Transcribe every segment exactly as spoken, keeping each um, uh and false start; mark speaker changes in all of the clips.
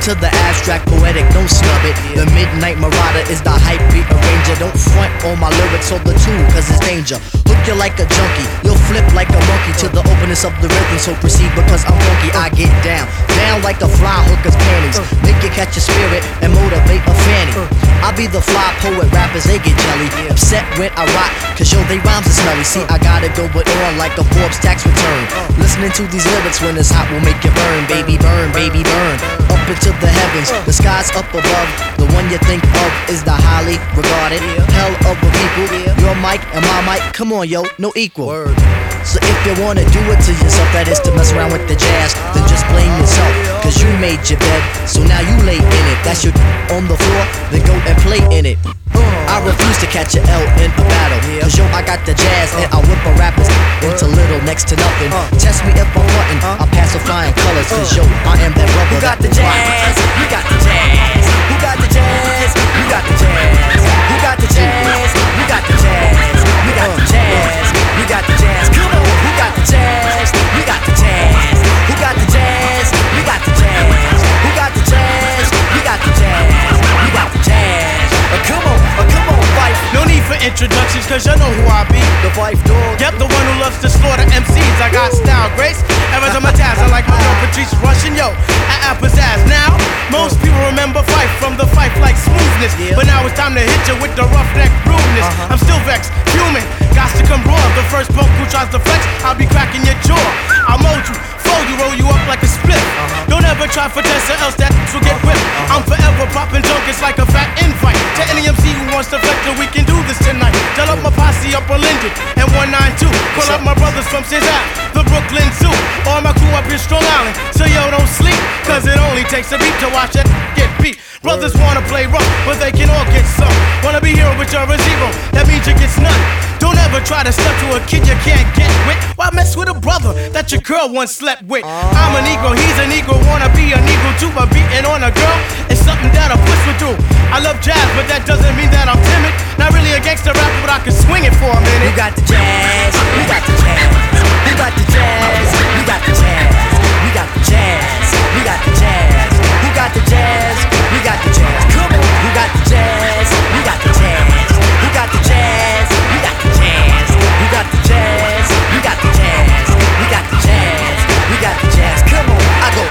Speaker 1: to the abstract poetic, don't snub it. The Midnight Marauder is the hype beat arranger. Don't front on my lyrics or the tool, cause it's danger. Hook you like a junkie, you'll flip like a monkey to the openness of the rhythm. So proceed because I'm funky, I get down, down like a fly hooker's panties. Make you catch your spirit and motivate a fanny. I be the fly poet, rappers they get jelly. Upset when I rock, cause yo they rhymes are smelly. See I gotta go but on like a Forbes tax return. Listening to these lyrics when it's hot will make you burn. Baby burn, baby burn, up into the heavens. The sky's up above, the one you think of is the highly regarded hell of a people. Your mic and my mic, come on yo, no equal. So if you wanna do it to yourself, that is to mess around with the jazz, then just blame yourself, cause you made your bed, so now you lay in it. That's your on the floor, then go and play in it. I refuse to catch a L in a battle, cause yo I got the jazz and I whip a rappers into little next to nothing. Test me if I'm frontin', I'm pacifying colors, cause yo I am that brother.
Speaker 2: Who got the jazz? You got the jazz. Who got the jazz? You got the jazz. Who got the jazz? You got the jazz. You got the jazz. You got the jazz. Come on. Who got the jazz? You got the jazz. Who got the jazz? You got the jazz. Who got the jazz? You got the jazz. You got the jazz. Uh, come on, uh, come on, Phife.
Speaker 3: No need for introductions, cause you know who I be.
Speaker 1: The Phife dog.
Speaker 3: Yep, the one who loves to slaughter M Cs. I got style, grace, ever on my tabs. I like my girl Patrice Russian, yo, I pizzazz. Now, most people remember Phife from the Phife like smoothness, but now it's time to hit you with the roughneck rudeness. I'm still vexed, fuming, got to come raw. The first punk who tries to flex, I'll be cracking your jaw. I'll mold you, fold you, roll you up like a split. Don't ever try for this or else that will get whipped. I'm forever popping junk, it's like a fat invite to any M C who wants to flex, and we can do this tonight. Tell up my posse up on Linden and one ninety-two. Call up my brothers from Cesar, the Brooklyn Zoo. All my crew up here Strong Island, so yo don't sleep, cause it only takes a beat to watch it get beat. Brothers wanna play rough, but they can all get some. Wanna be hero, but you're a zero, that means you get none. Don't ever try to step to a kid you can't get with. Why mess with a brother that your girl once slept with? I'm a Negro, he's a Negro, wanna be a Negro too, but beating on a girl is something that a push would do. I love jazz, but that doesn't mean that I'm timid. Not really a gangster rapper, but I can swing it for a minute.
Speaker 2: Who got the jazz? Who got the jazz? Who got the jazz? Who got the jazz? We got the jazz. We got the jazz. Who got the jazz? We got the jazz. Come on. Who got the jazz? We got the jazz. Who got the jazz? We got the jazz. Who got the jazz? We got the jazz. We got the jazz. We got the jazz. Come on. I go.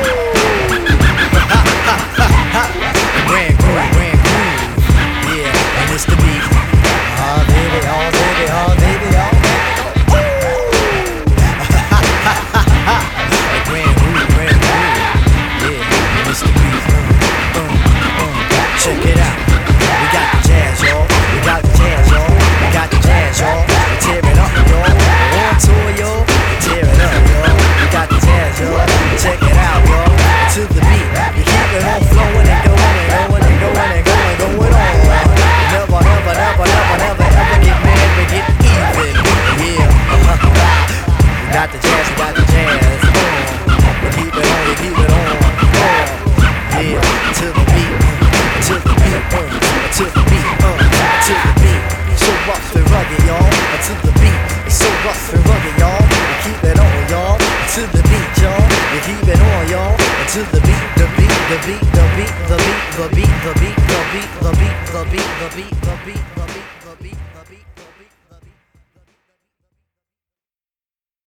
Speaker 1: Ha ha ha ha. Grand groove, grand groove. Yeah, and it's the beat. Oh baby, oh baby, oh baby, oh baby. Grand groove, grand groove. Yeah, and it's the beat. Uh, uh, uh. Check it out. We got the jazz, y'all. We got the jazz, y'all. We got the jazz, y'all. We tear it up, y'all. On tour, y'all. We tear it up, y'all. We got the jazz, y'all. Check it out, y'all. To the beat. You keep it on flowing and going and going and going and going and going on. Never, never, never, never, never, ever get mad, but get even. Yeah. We got the jazz, we got the jazz. Uh, we keep it on, we keep it on. Uh, yeah. To the beat. To the beat. Uh, to the beat. Uh, to the beat. So rough and rugged, y'all. To the beat. So rough and rugged, y'all. We keep it on, y'all. To the beat, y'all. We keep it on, y'all. To the beat, the beat, the beat, the beat, the beat, the beat, the beat, the beat, the beat, the beat, the beat, the beat.